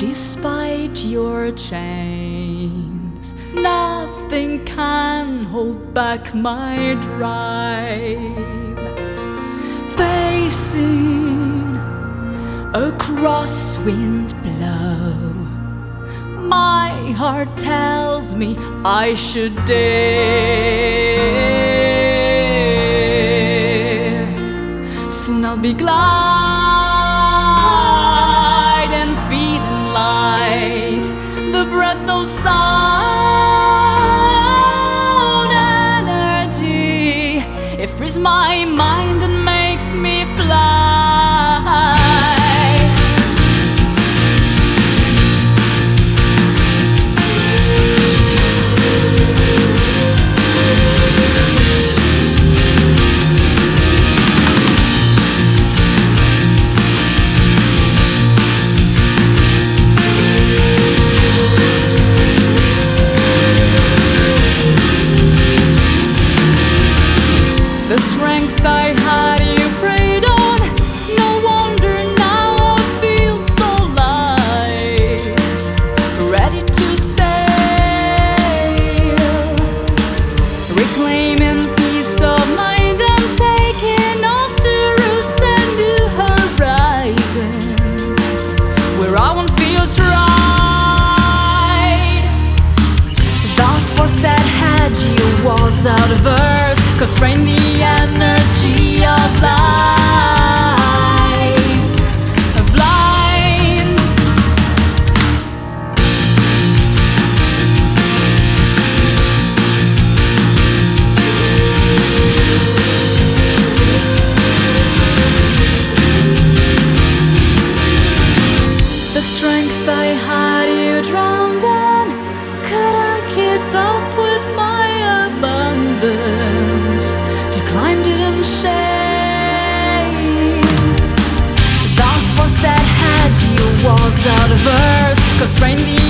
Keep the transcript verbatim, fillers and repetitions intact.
Despite your chains, nothing can hold back my drive. Facing a crosswind blow, my heart tells me I should dare. Soon I'll be glide and feeling light, the breath of sound energy. It frees my mind and makes me fly. The strength I had you preyed on, no wonder now I feel so light, ready to sail, reclaiming peace of mind and taking off to roots and new horizons, where I won't feel tried. The force that had you was out of earth, constrain the energy of life, blind. The strength I had you drowned in couldn't keep up with my abundance. Decline didn't shame. The force that had you was out of earth, constrain the